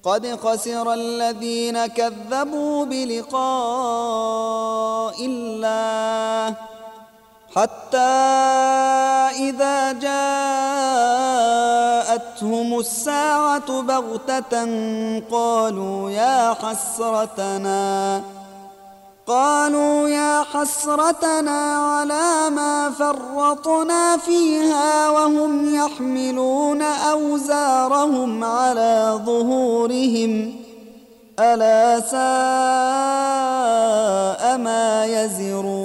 قد خسر الذين كذبوا بلقاء الله حتى إذا جاءتهم الساعة بغتة قالوا يا حسرتنا على ما فرطنا فيها وهم يحملون أوزارهم على ظهورهم ألا ساء ما يزرون.